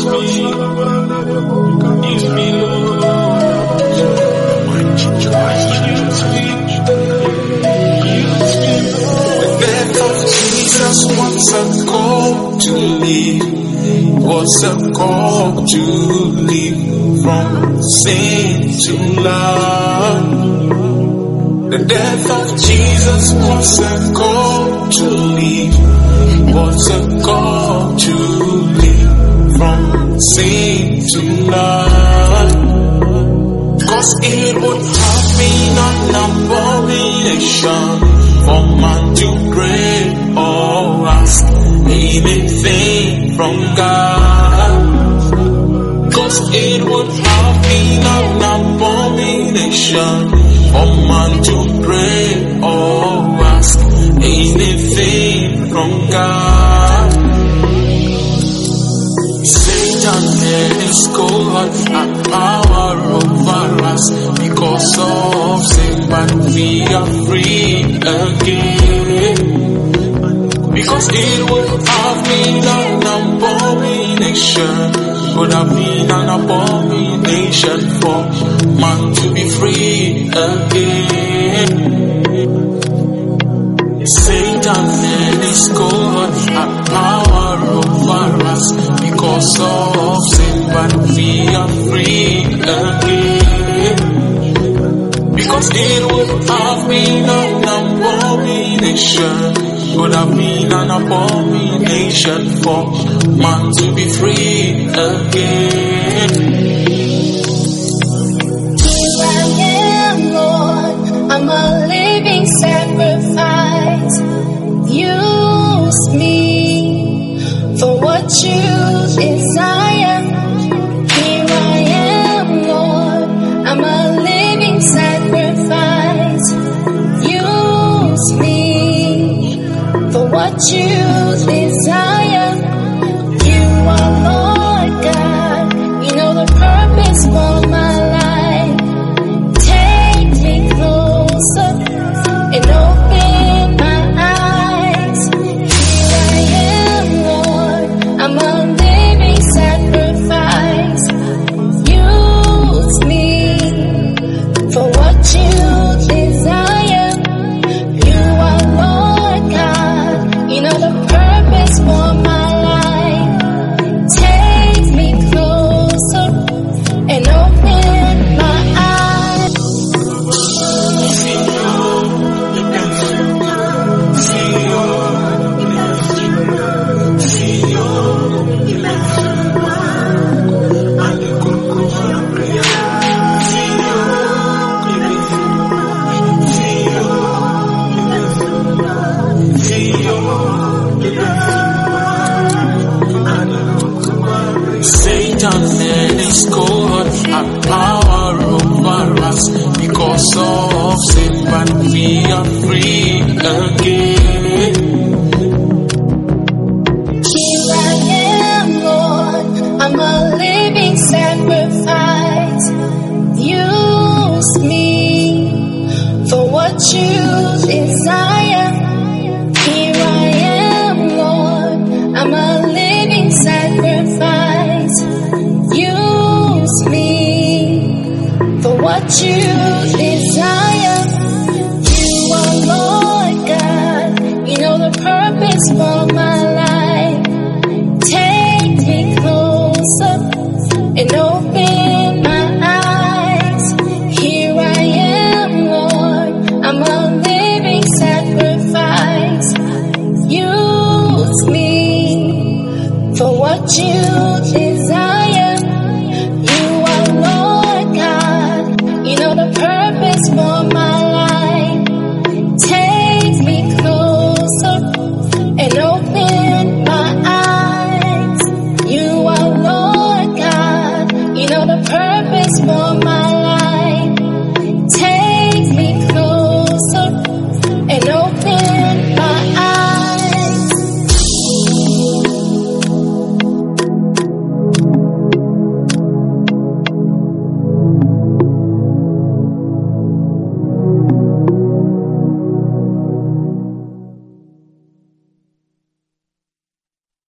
Jesus wants a call to live, what's a call to live from sin to love. The death of Jesus was a call to live, was a call to live from sin to love. Cause it would have been an abomination for man to pray or ask anything from God. Cause it would have been an abomination for man to pray or ask anything from God. Satan and his cohort had power over us because of sin, but we are free again. Because it would have been an abomination, would have been an abomination for man to be free again. Satan and his cohort had power over us because of sin, but we are free again. Because it would have been an abomination, would have been an abomination for man to be free again. Here I am, Lord, I'm a living sacrifice. Use me for what you desire. Here I am, Lord, I'm a living sacrifice. Use me for what you desire. You are Lord God, you know the purpose for my life. Take me closer and open my eyes. Here I am, Lord, I'm a living sacrifice. Use me for what you desire. You are Lord God, you know the purpose for my life. Take me closer and open my eyes. Satan and his cohort had power over us because of sin, but we are free again. Here I am, Lord, I'm a living sacrifice. Use me for what you desire. Here I am, Lord, I'm a living sacrifice. Use me for what you desire. You are Lord God, you know the purpose for my life. Take me closer and open my eyes. Here I am, Lord, I'm a living sacrifice. Use me for what you desire.